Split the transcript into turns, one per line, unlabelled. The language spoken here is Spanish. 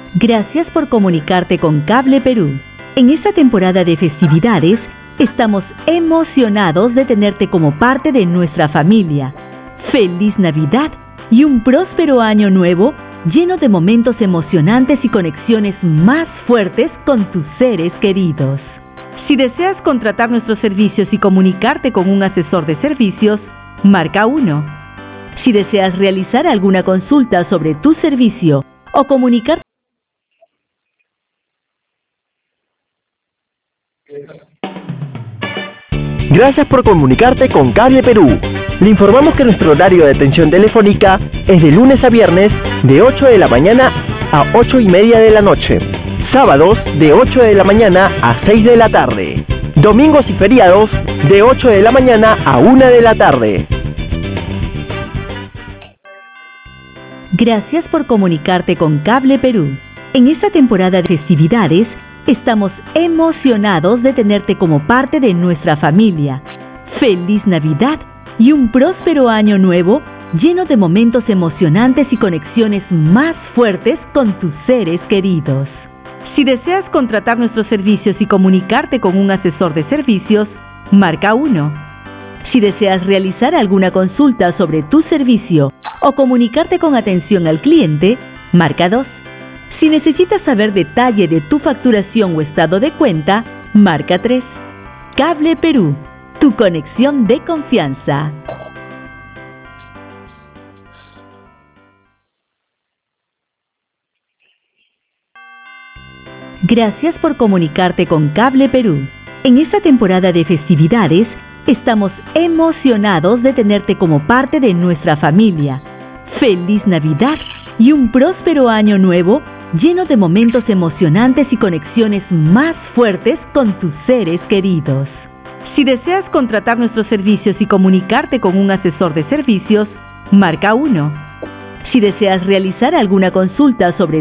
Gracias por comunicarte con Cable Perú. En esta temporada de festividades, estamos emocionados de tenerte como parte de nuestra familia. ¡Feliz Navidad y un próspero año nuevo lleno de momentos emocionantes y conexiones más fuertes con tus seres queridos! Si deseas contratar nuestros servicios y comunicarte con un asesor de servicios, marca 1. Si deseas realizar alguna consulta sobre tu servicio o comunicarte...
Gracias por comunicarte con Cable Perú. Le informamos que nuestro horario de atención telefónica es de lunes a viernes de 8 de la mañana a 8:30 de la noche. Sábados de 8 de la mañana a 6 de la tarde. Domingos y feriados de 8 de la mañana a 1 de la tarde.
Gracias por comunicarte con Cable Perú. En esta temporada de festividades, estamos emocionados de tenerte como parte de nuestra familia. ¡Feliz Navidad y un próspero año nuevo lleno de momentos emocionantes y conexiones más fuertes con tus seres queridos! Si deseas contratar nuestros servicios y comunicarte con un asesor de servicios, marca 1. Si deseas realizar alguna consulta sobre tu servicio o comunicarte con atención al cliente, marca 2. Si necesitas saber detalle de tu facturación o estado de cuenta, marca 3. Cable Perú, tu conexión de confianza. Gracias por comunicarte con Cable Perú. En esta temporada de festividades, estamos emocionados de tenerte como parte de nuestra familia. ¡Feliz Navidad y un próspero año nuevo lleno de momentos emocionantes y conexiones más fuertes con tus seres queridos! Si deseas contratar nuestros servicios y comunicarte con un asesor de servicios, marca 1. Si deseas realizar alguna consulta sobre